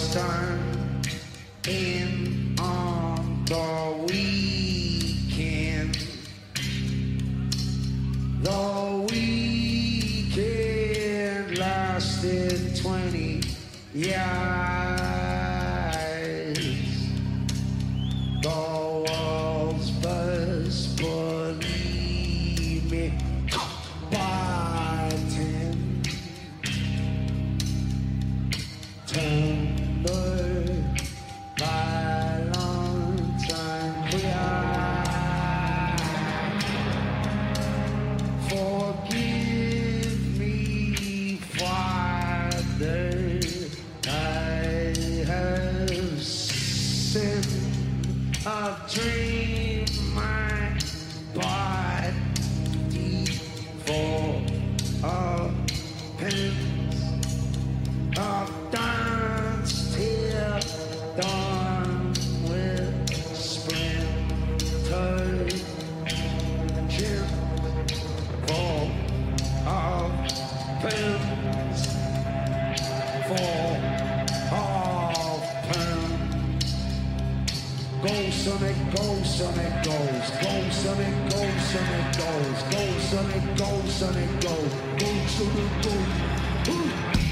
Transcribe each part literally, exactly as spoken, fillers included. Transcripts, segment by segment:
sun in on the weekend. The weekend lasted twenty years. The world's best bulimic bartend. Tender Valentine cry. Forgive me, Father, I have sinned. I've dreamed my body for a pence. I've danced here, done with splintered chin for a pence. For a pence. Go Sonic, go Sonic, goes. Go Sonic, go Sonic, goes. Go Sonic, go Sonic, go. Go Sonic, go. Ooh.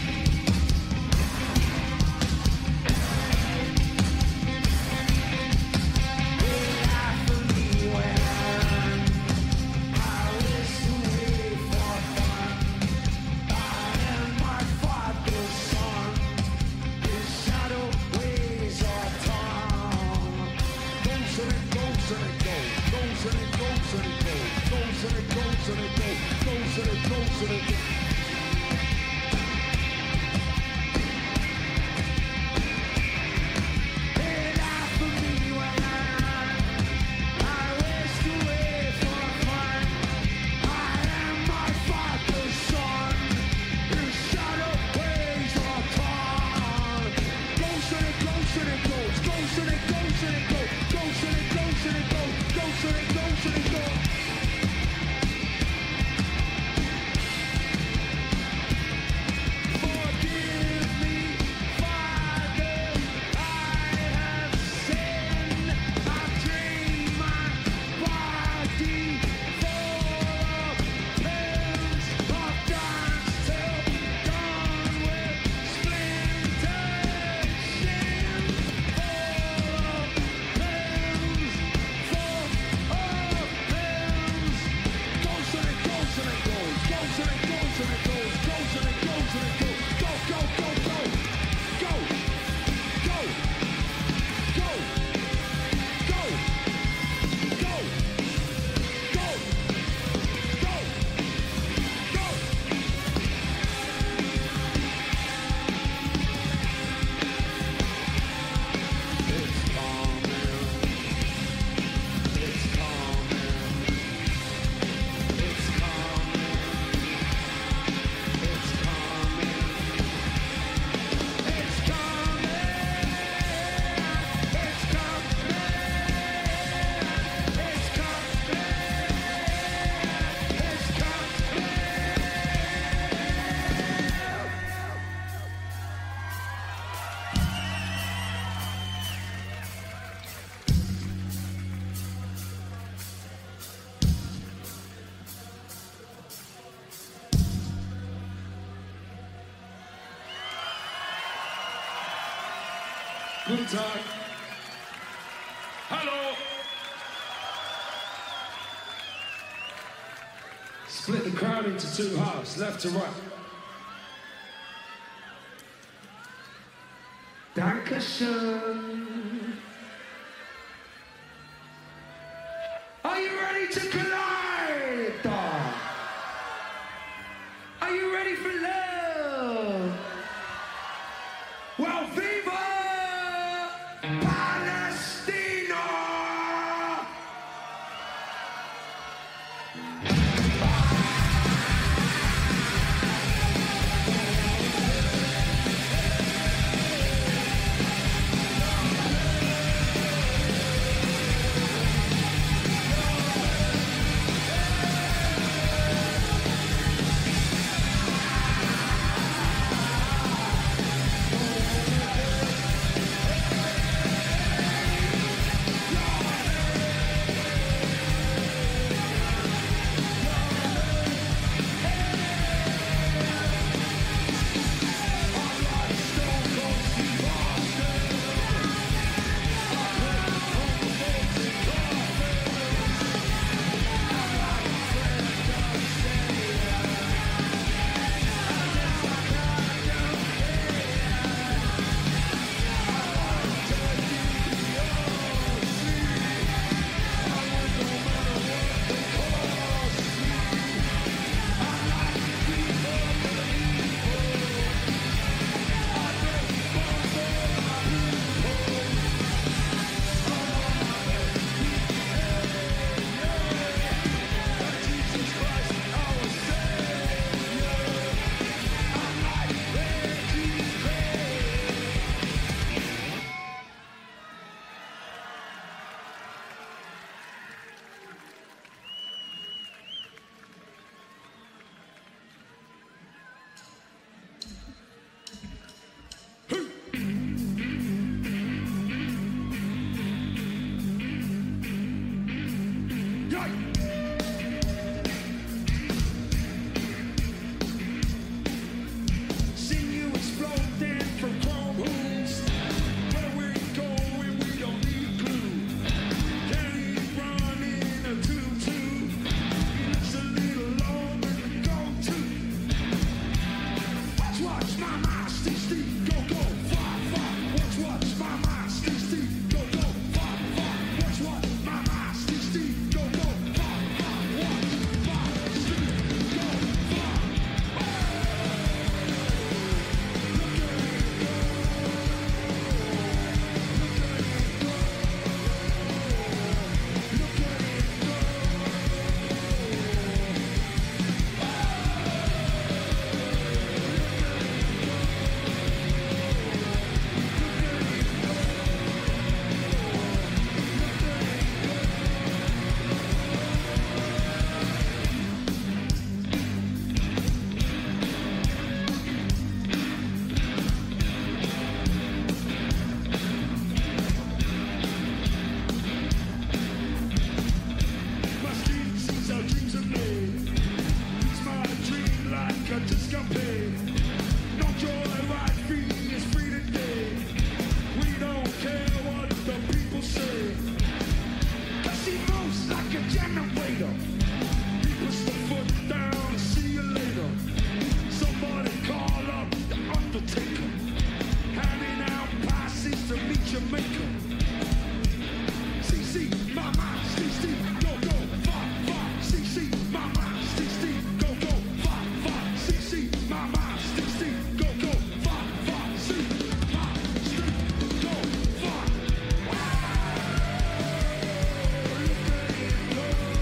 Guten Tag. Hallo. Split the crowd into two halves, left to right. Dankeschön. Are you ready to collide? Are you ready for love? Well, viva Palestina! a discount. No joy, right free is free today. We don't care what the people say. Cause she moves like a generator. He puts the foot down and see you later. Somebody call up the Undertaker. Handing out passes to meet your maker. C C, mama, C C, go, go, fuck, fuck, C C, mama, C C, go, go, fuck, fuck, C C, mama, C C, go, go, fuck, fuck, C C, mama, C C, go, fuck. Wow, look at it go.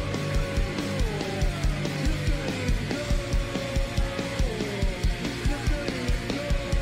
Look at it go. Look at it go.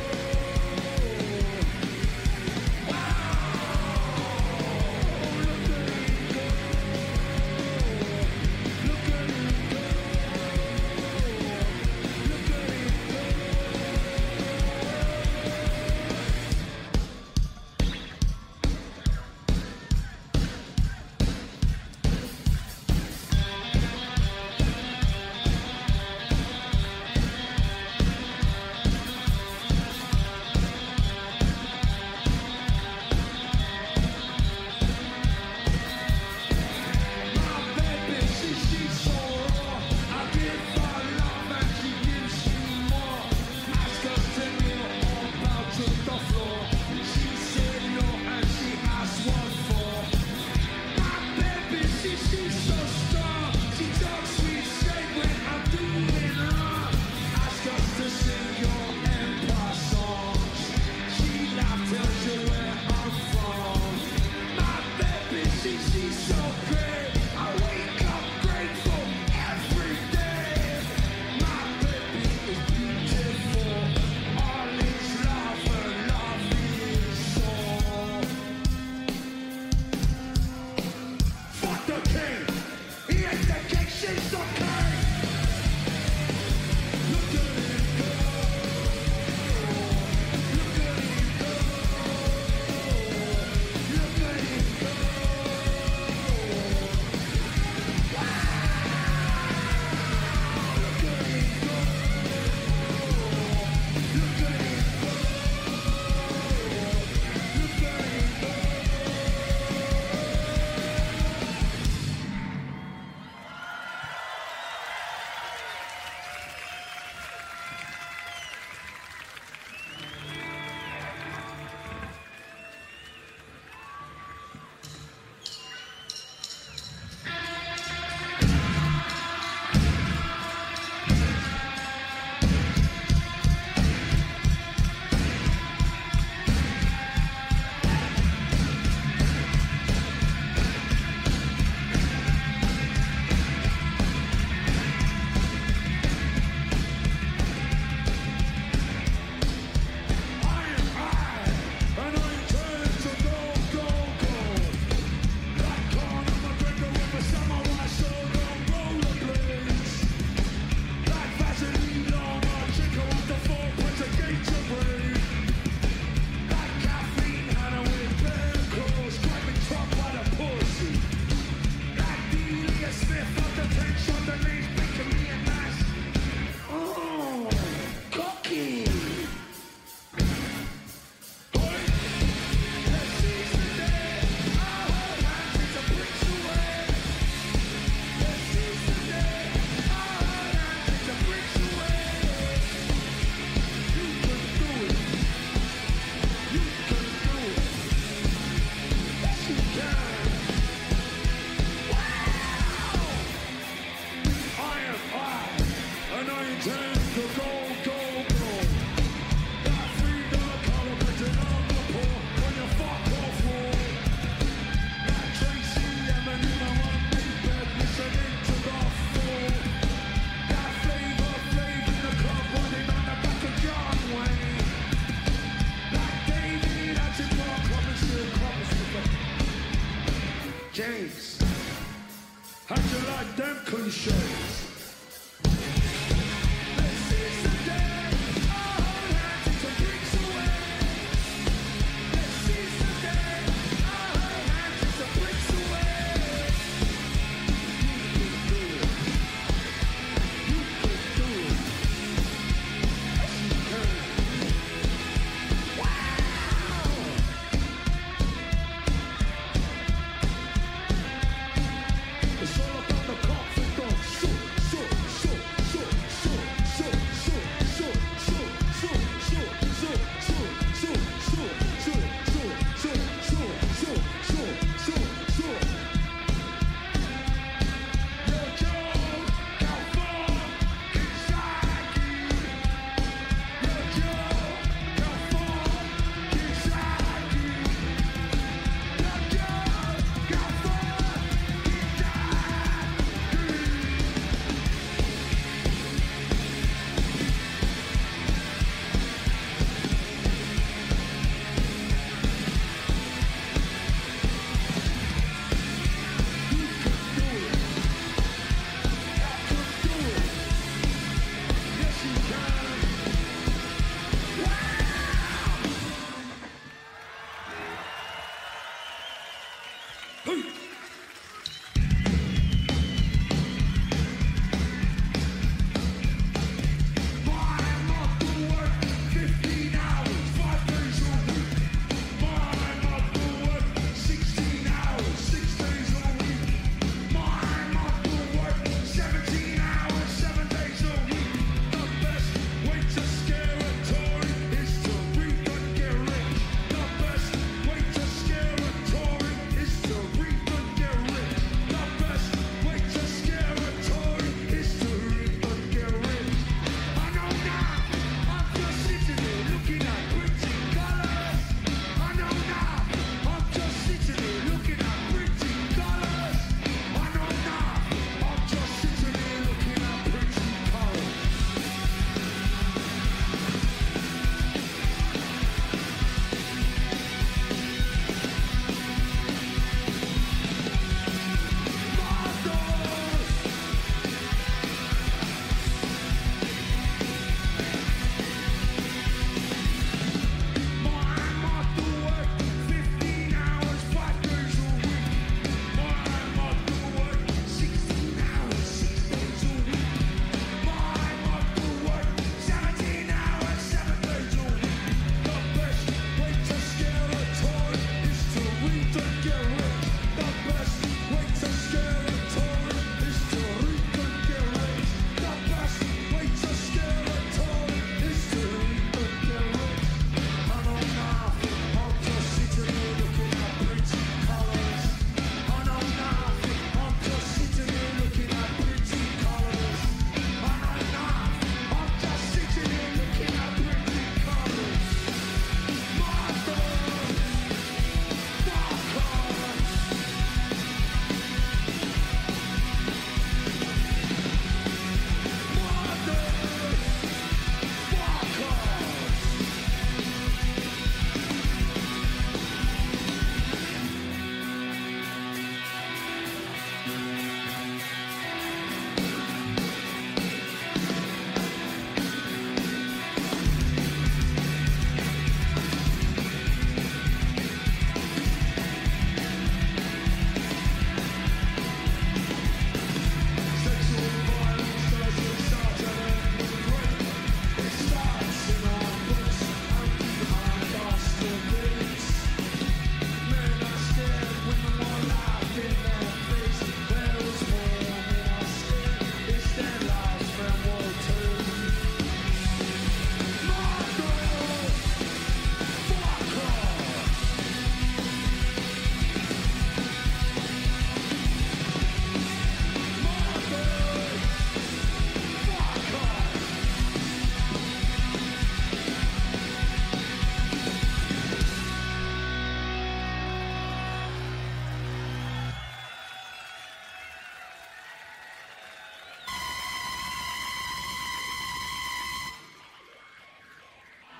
James, how'd you like them cliches?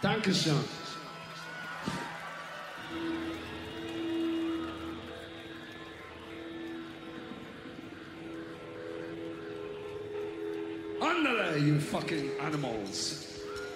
Dankeschön. Andale, you fucking animals.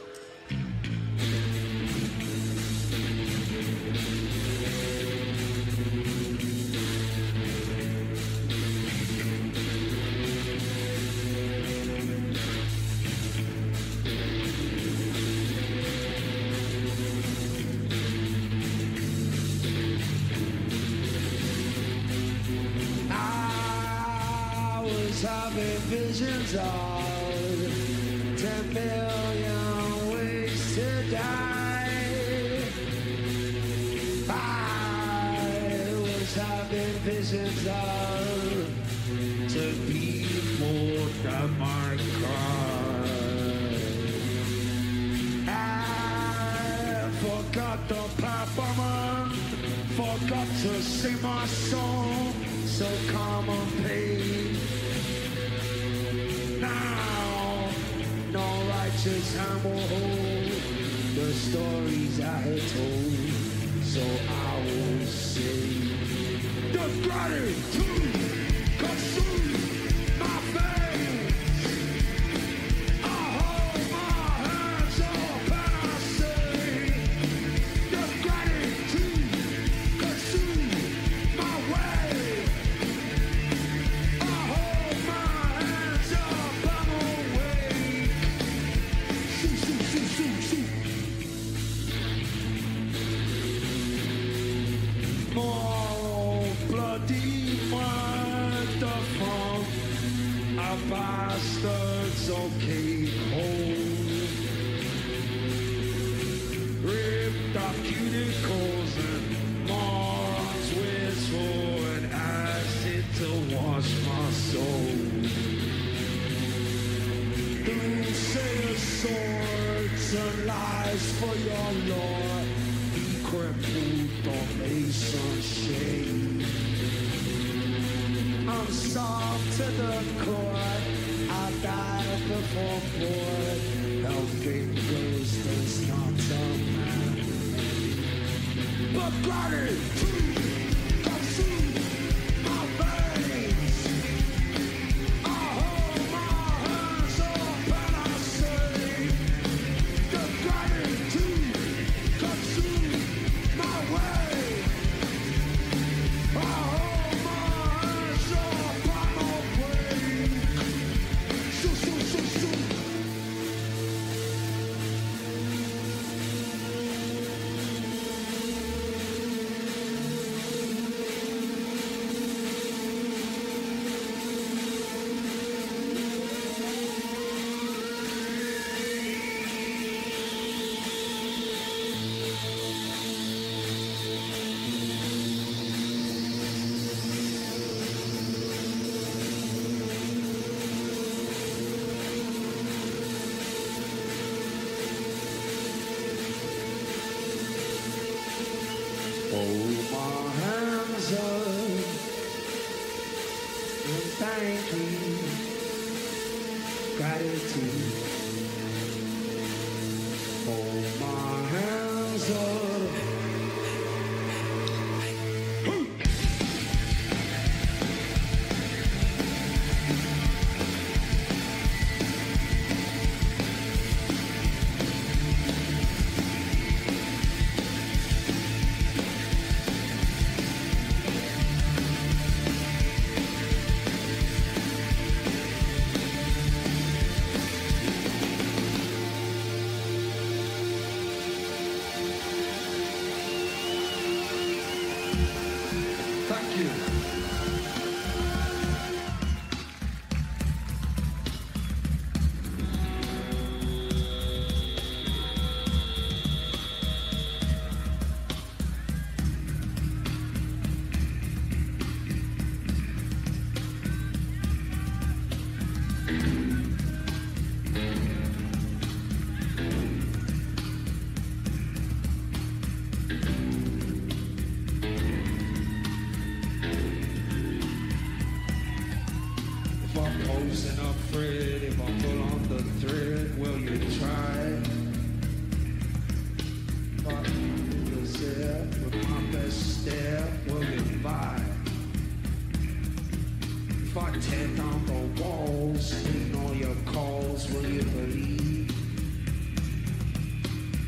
Having visions of ten million ways to die. I was having visions of to people that might cry. I forgot the platform, forgot to sing my song, so calm and pain. Now, no righteous hand will hold the stories I had told, so I will say the gratitude consumes my veins. I hold my hands up and I say the gratitude consumes my way. I hold my hands up, I'm awake. Shoot, shoot, shoot, shoot, shoot. Moral bloody microphone. Our bastards okay hold. Ripped our cuticles and morons whistle and acid to wash my soul. Who say swords and lies for your lord? Be crippled on Mason shade. I'm soft to the core. I died before board. Held fingers does not a man. But gratitude consumes my veins. I hold my hands up and I say the gratitude consumes my way. I hold my hands up, I'm awake. Shoo, shoo, shoo, shoo. Hold my hands up and thank you, gratitude. Hold my hands up.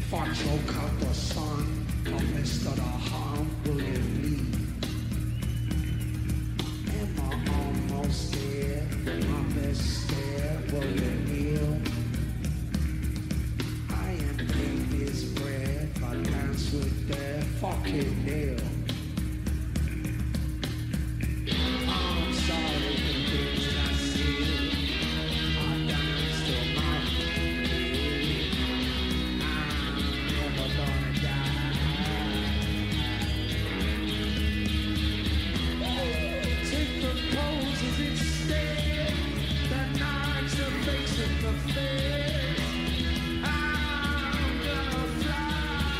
Fuck choke out the sun, toughest of the harm, will you bleed? Am I almost there? The toughest stare, will you kneel? I am baby's breath, I dance with their fucking nail. I'm sorry for the things that I see. I dance till my feet. I'm never gonna die. Take the poses instead. The knives, the face, and the face. I'm gonna fly.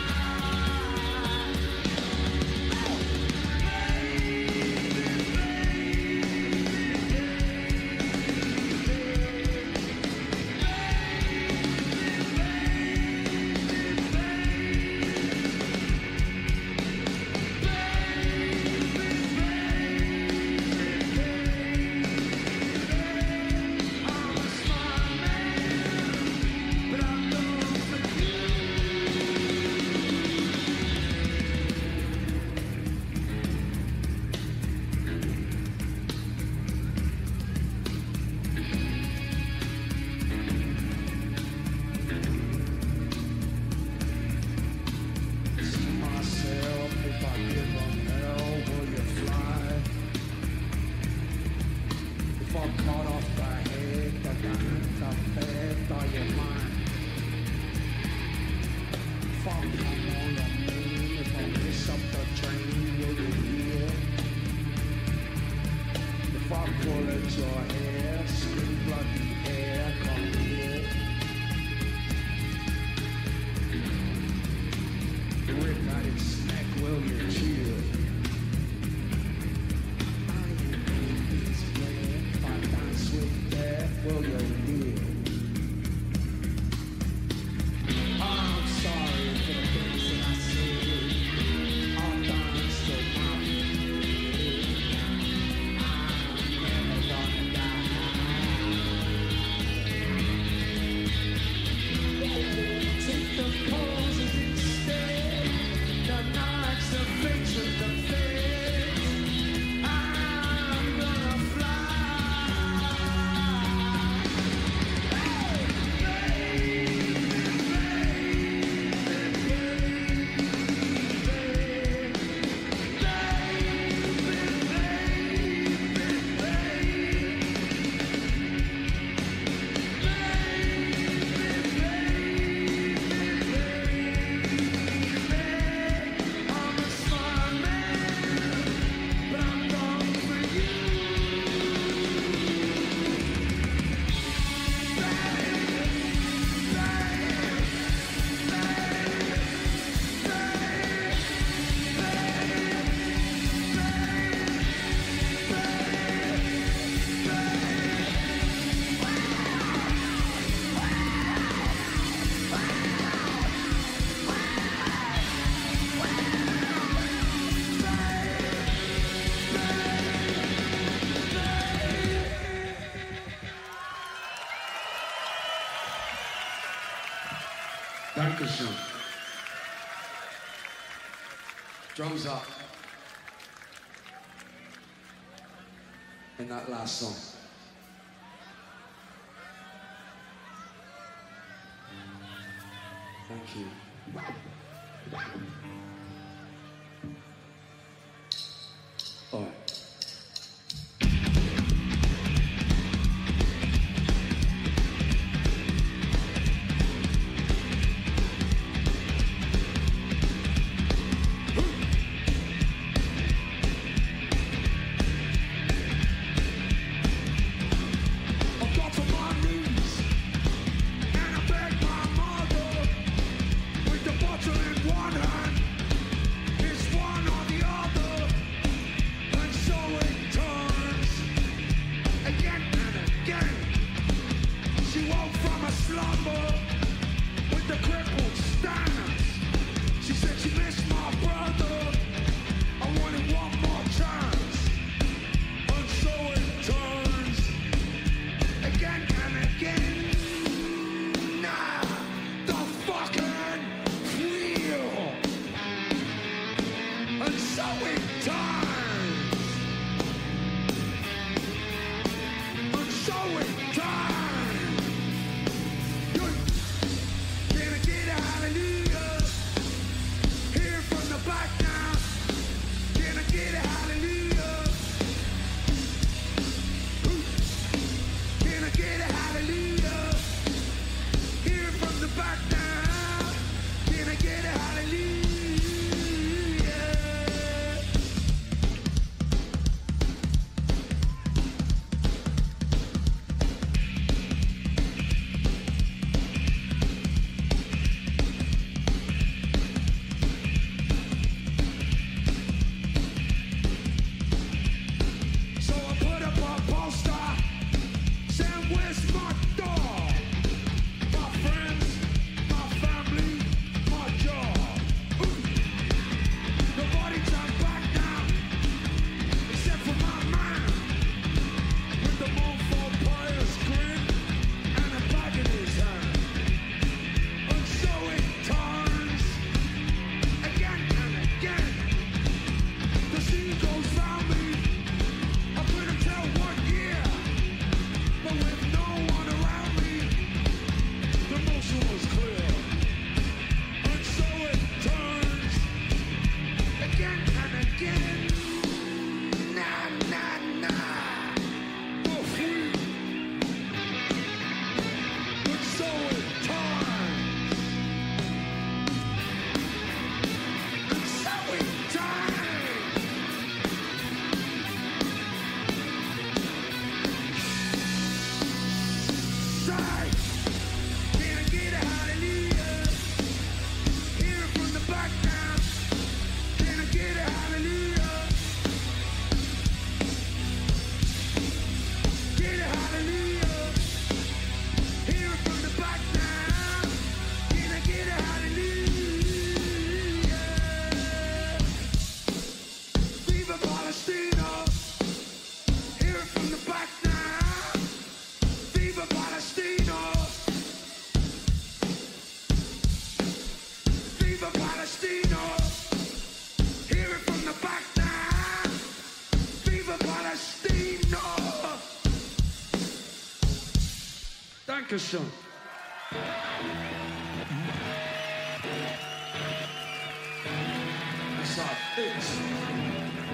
Dankeschön. Drums up. In that last song. Thank you. All right. Dankeschön. Inside it.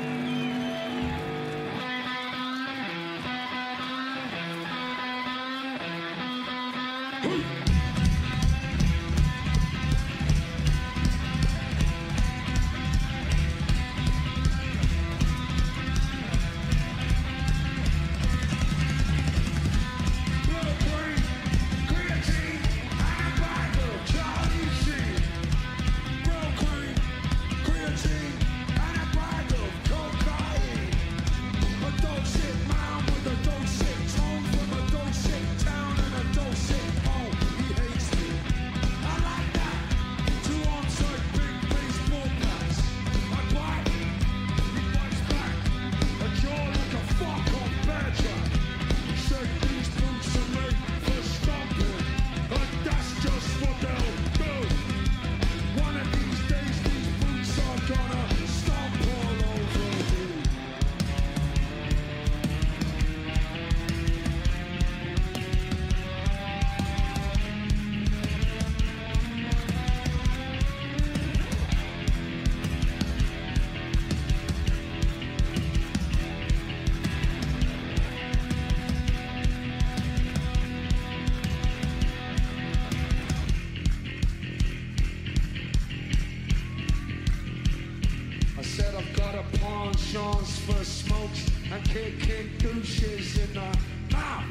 Penchants for smokes and kicking douches in the mouth.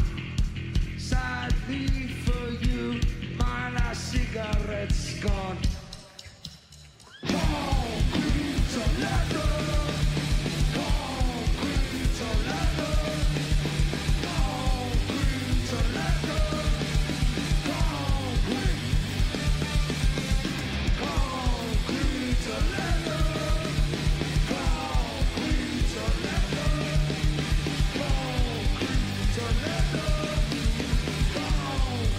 Sadly for you, my last cigarette's gone. Concrete to leather, concrete to leather, concrete to leather, concrete, concrete to leather. Concrete to leather, concrete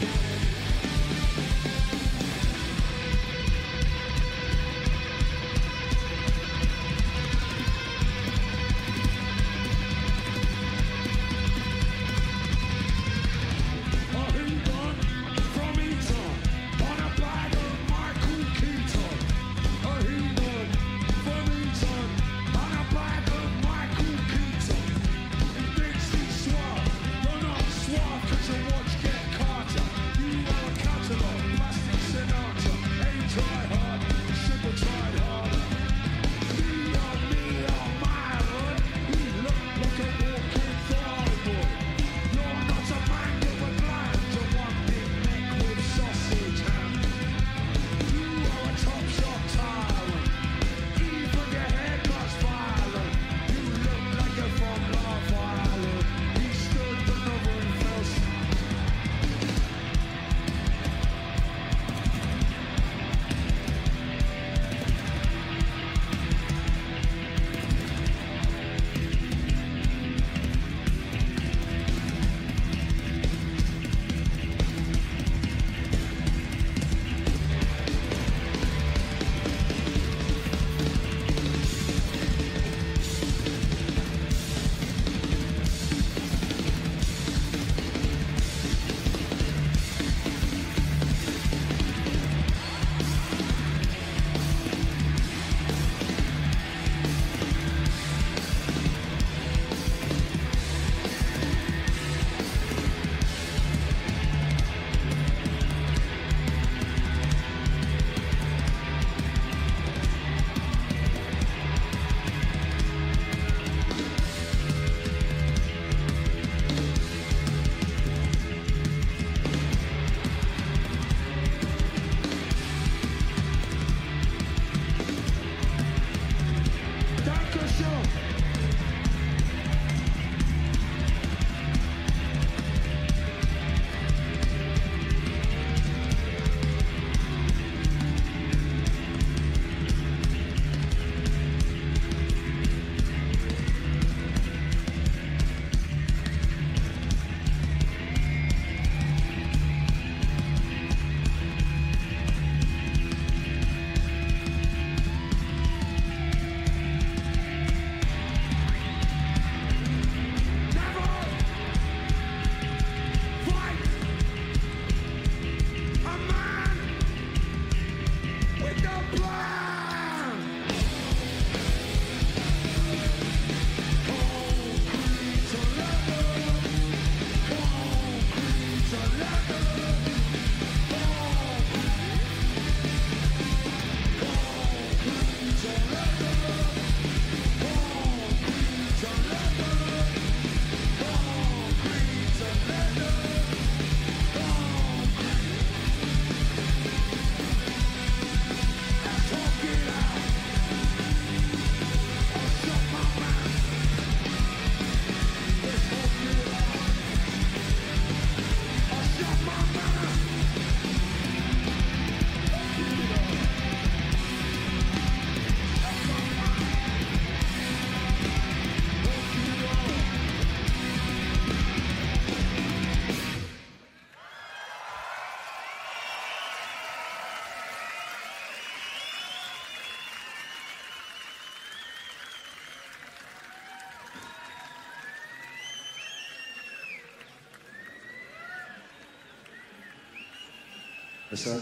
Yes, sir.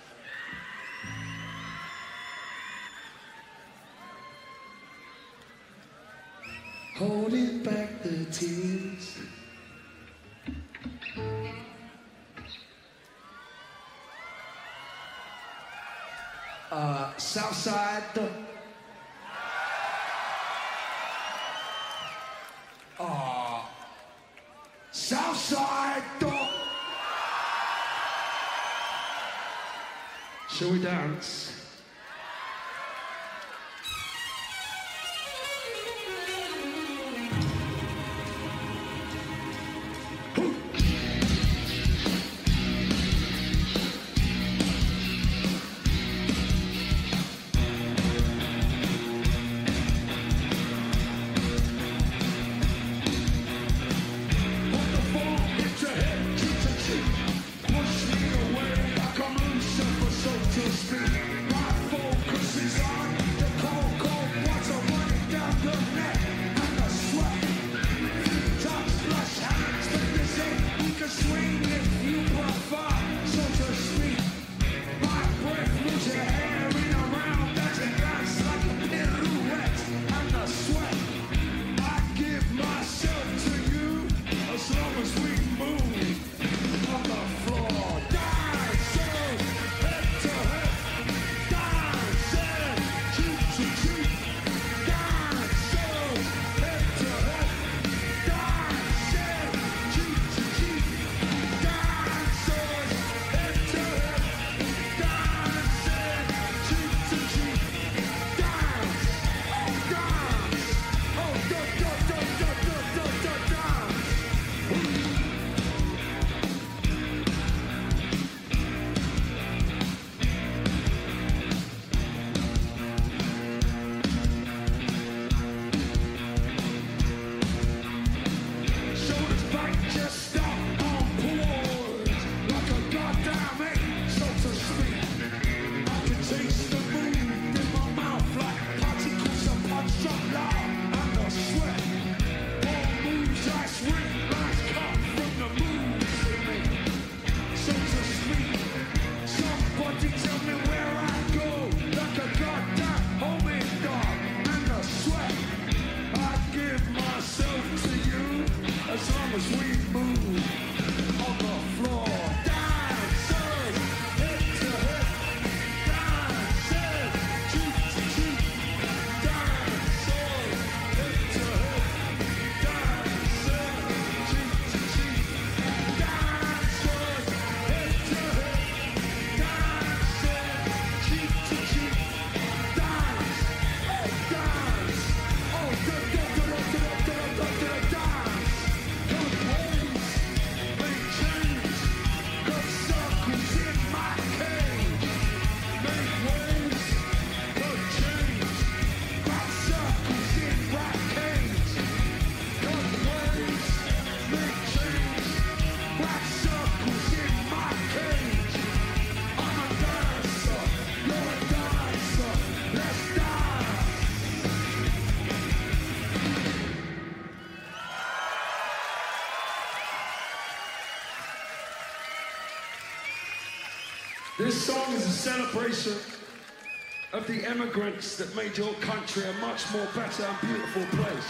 Holding back the tears. Uh, Southside. Uh, Southside. Shall we dance? This song is a celebration of the immigrants that made your country a much more better and beautiful place.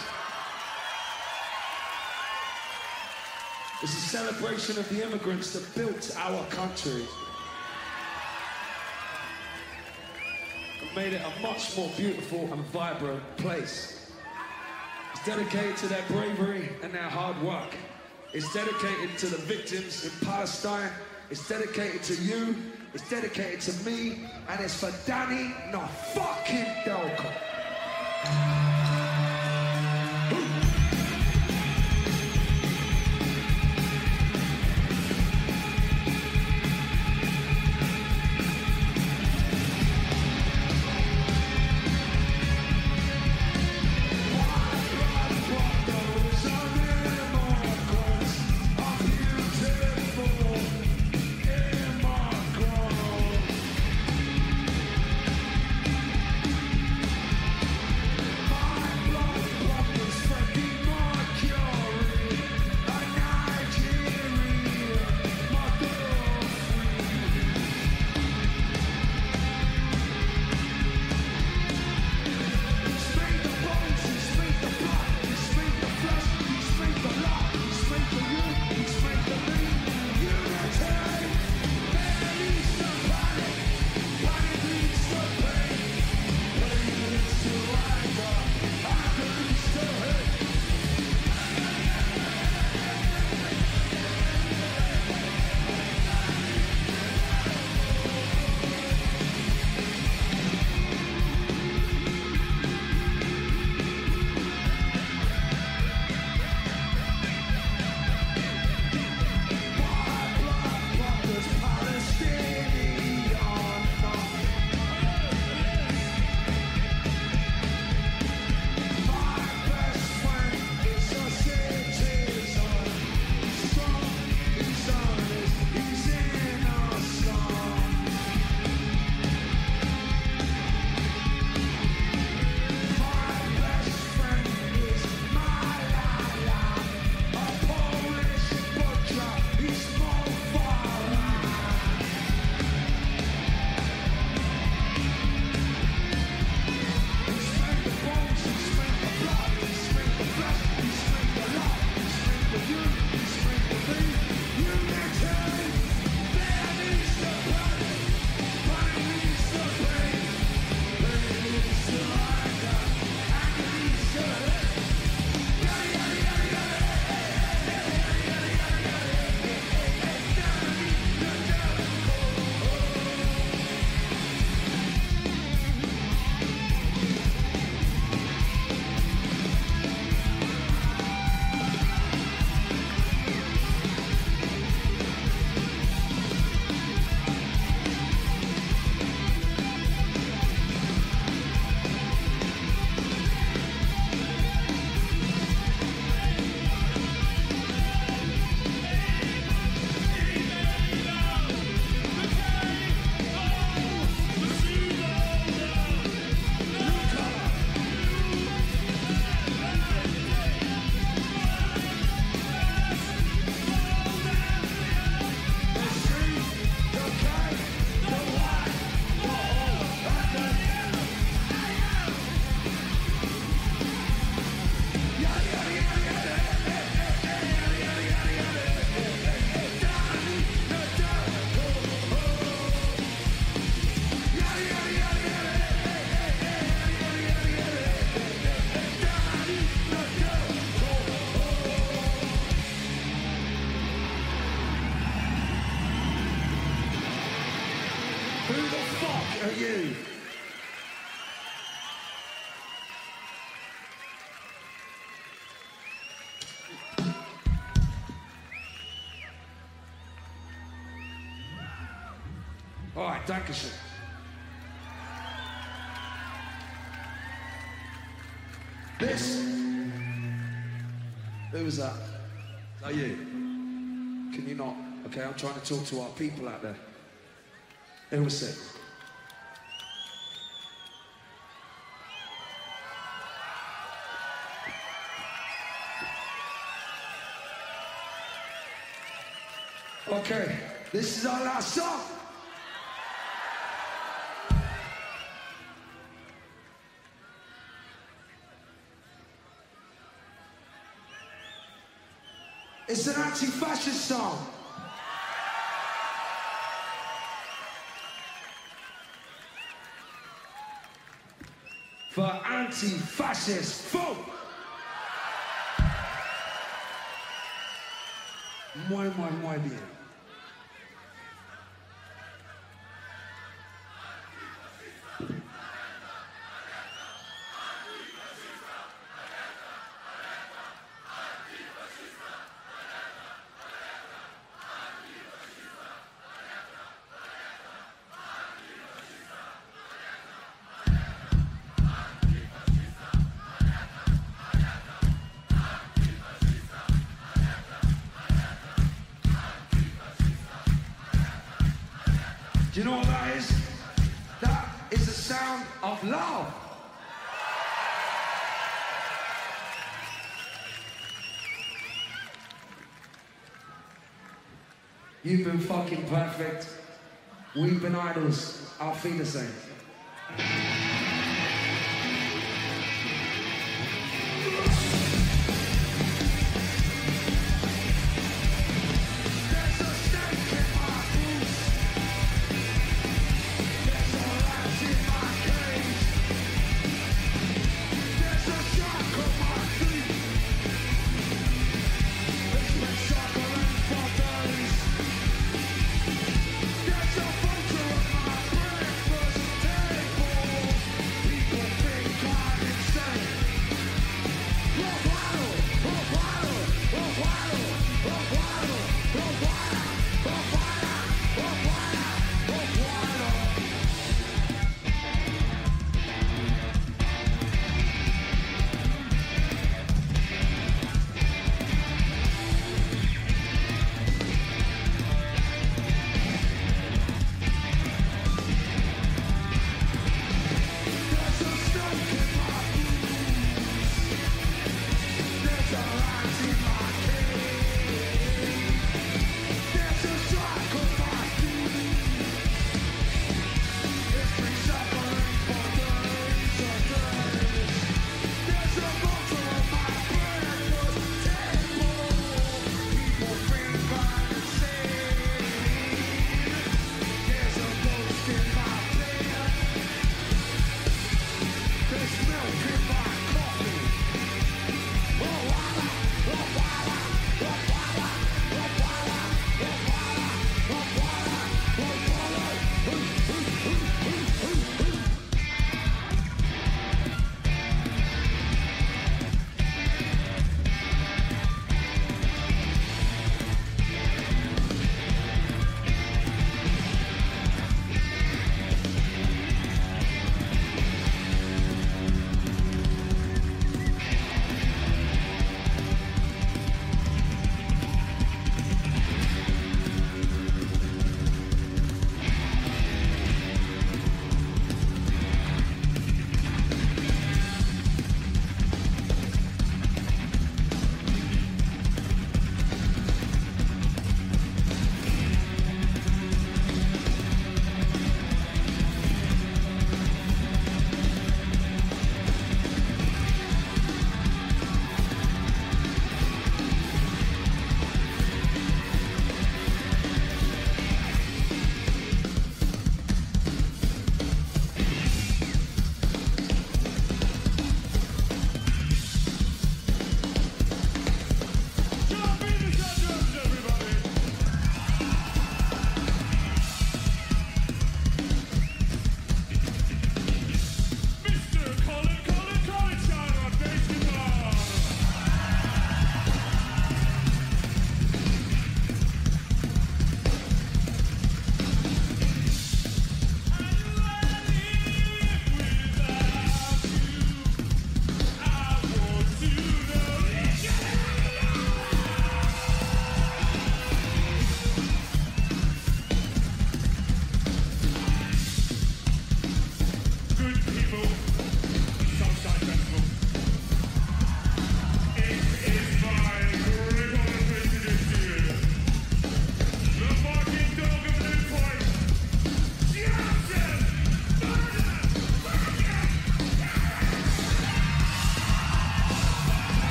It's a celebration of the immigrants that built our country and made it a much more beautiful and vibrant place. It's dedicated to their bravery and their hard work. It's dedicated to the victims in Palestine. It's dedicated to you. It's dedicated to me. And it's for Danny no fucking Delco. Who the fuck are you? All right, Dankeschön. This. Who was that? Is that you? Can you not? Okay, I'm trying to talk to our people out there. Who was it? Okay, this is our last song. It's an anti-fascist song. For anti-fascist folk. Muy, muy, muy bien. Do you know what that is? That is the sound of love. You've been fucking perfect. We've been idols. I'll feel the same. There's a photo of my breakfast table.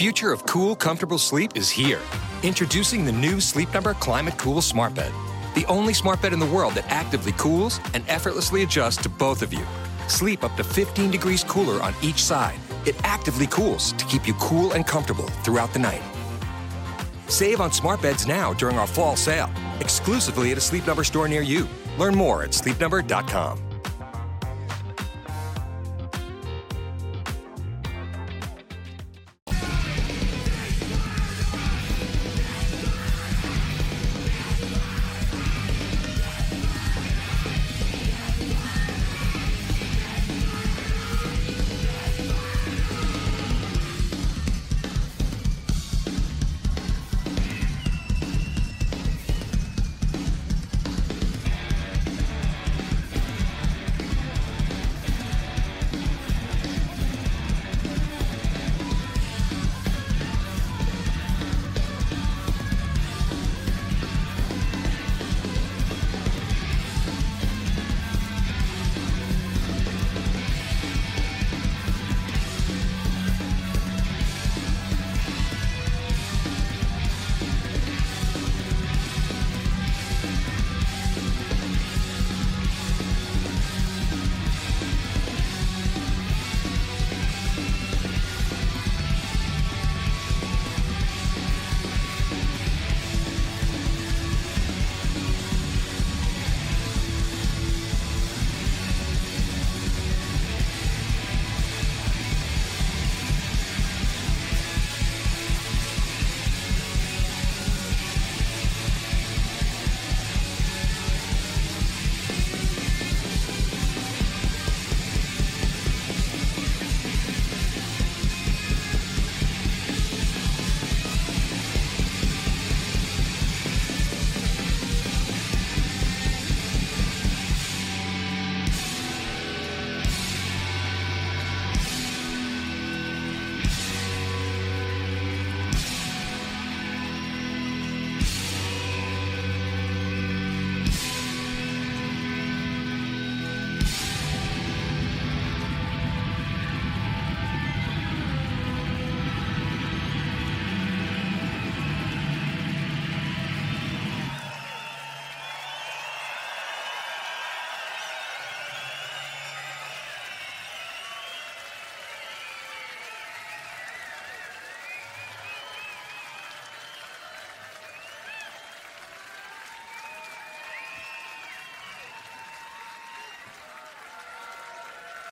future of cool, comfortable sleep is here. Introducing the new Sleep Number Climate Cool Smart Bed. The only smart bed in the world that actively cools and effortlessly adjusts to both of you. Sleep up to fifteen degrees cooler on each side. It actively cools to keep you cool and comfortable throughout the night. Save on smart beds now during our fall sale, exclusively at a Sleep Number store near you. Learn more at sleep number dot com.